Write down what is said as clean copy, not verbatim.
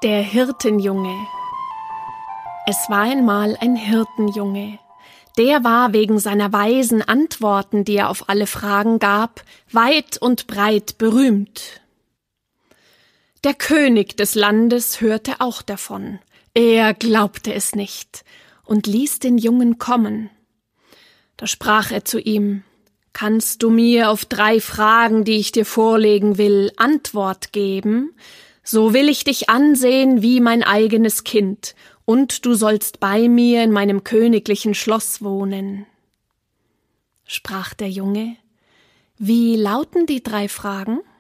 Der Hirtenjunge. Es war einmal ein Hirtenjunge. Der war wegen seiner weisen Antworten, die er auf alle Fragen gab, weit und breit berühmt. Der König des Landes hörte auch davon. Er glaubte es nicht und ließ den Jungen kommen. Da sprach er zu ihm: »Kannst du mir auf 3 Fragen, die ich dir vorlegen will, Antwort geben? So will ich dich ansehen wie mein eigenes Kind, und du sollst bei mir in meinem königlichen Schloss wohnen.« Sprach der Junge: »Wie lauten die 3 Fragen?«